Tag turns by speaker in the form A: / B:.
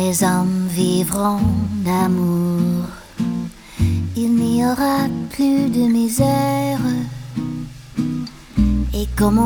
A: les hommes vivront d'amour. Il n'y aura plus de misère. Et comme